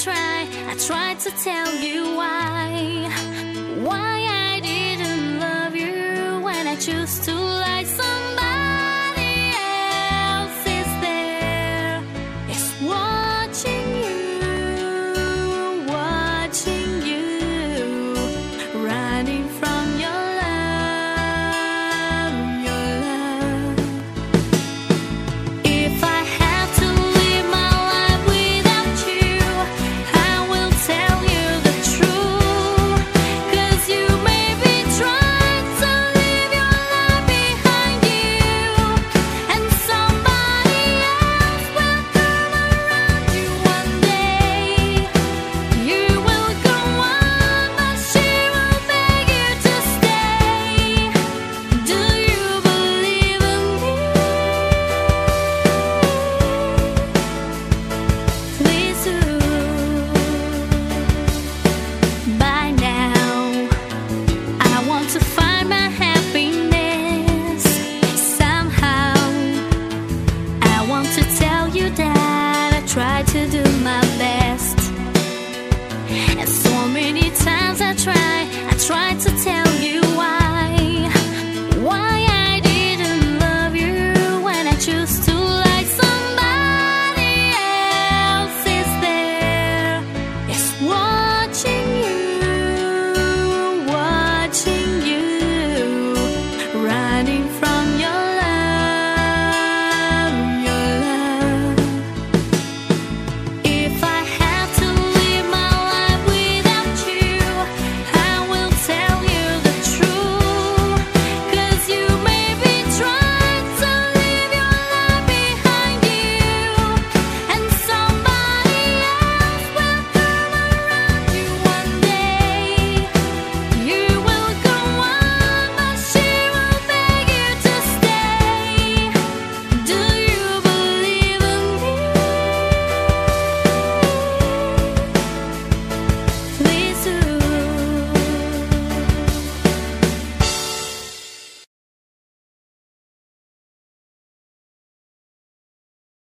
tried to tell you why I didn't love you when I choose to like somebody else is there. It's watching you, running from your love. If I have to live my life without you, I will tell you the truth. 'Cause you may be trying to leave your life behind you, and somebody else will come around you one day. You will go on, but she will beg you to stay. Do you believe in me? Please do. By now, I want to find my happiness. Somehow, I want to tell you that I try to do my best. And so many times I try to tell